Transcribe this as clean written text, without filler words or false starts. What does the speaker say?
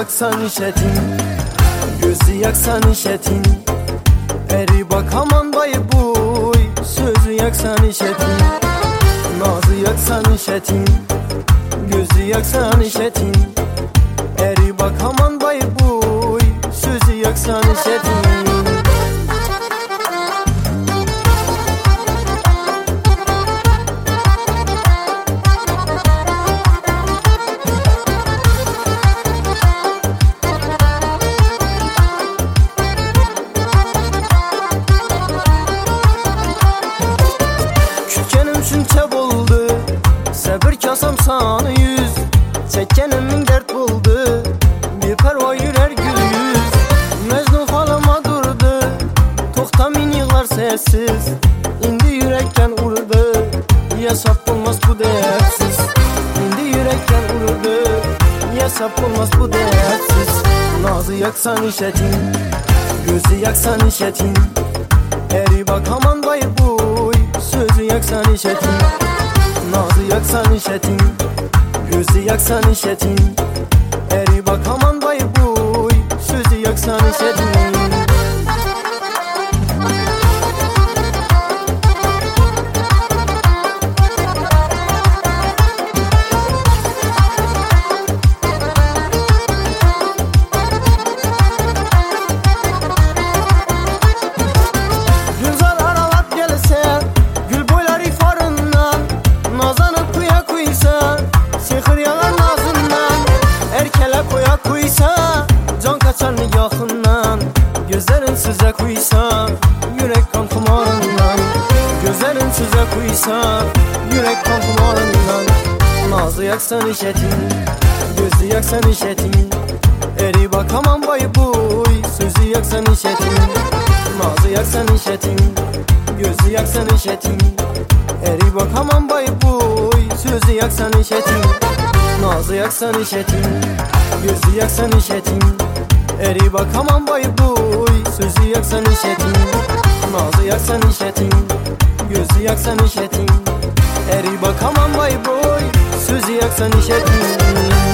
yaksan işetin, gözü yaksan işetin. Eri bak aman bay buy, sözü yaksan işetin. Nazı yaksan işetin, gözü yaksan işetin. Eri bak aman bay buy, sözü yaksan işetin. Şunça buldu, sabır kasam sana yüz. Çekkenimin dert buldu, bir perva yürer gül yüz. Mecnun halama durdu, toxtamin yığlar sessiz. İndi yürekten urdu, yasap olmaz bu dertsiz. İndi yürekten urdu, yasap olmaz bu dertsiz. Nazı yaksan işetin, gözü yaksan işetin. Eri bak aman bay buy, sözü yaksan işetin. Nazı yaksan işetin, gözü yaksan işetin. Eri bak aman bay buy, sözü yaksan işetin. Gözlerin size kuysa, yürek kan kumarından. Gözlerin size kuysa, yürek kan kumarından. Nazı yaksan işetin, gözü yaksan işetin. Eri bak aman bay buy, sözü yaksan işetin. Nazı yaksan işetin, gözü yaksan işetin. Eri bak aman bay buy, sözü yaksan işetin. Nazı yaksan işetin, gözü yaksan işetin. Eri bak aman bay buy, sözü yaksan işetin. Nazı yaksan işetin, gözü yaksan işetin. Eri bak aman bay buy, sözü yaksan işetin.